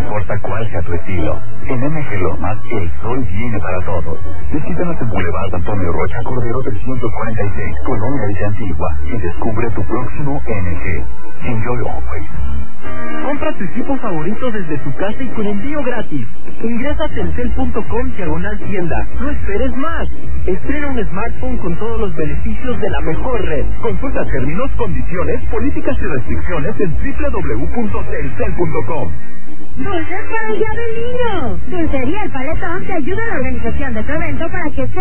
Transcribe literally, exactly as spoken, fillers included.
importa cuál sea tu estilo. En M G Lomas, el sol viene para todos. Visítanos en Boulevard Antonio Rocha Cordero trescientos cuarenta y seis, Colonia Villa Antigua, y descubre tu próximo M G. Enjoy always. Compra tu equipo favorito desde tu casa y con envío gratis. Ingresa a telcel punto com diagonal tienda. No esperes más. Estrena un smartphone con todos los beneficios de la mejor red. Consulta términos, condiciones, políticas y restricciones en doble u doble u doble u punto telcel punto com. ¡Dulces para el Día del Niño! Dulcería El Paletón te ayuda en la organización de tu evento para que sea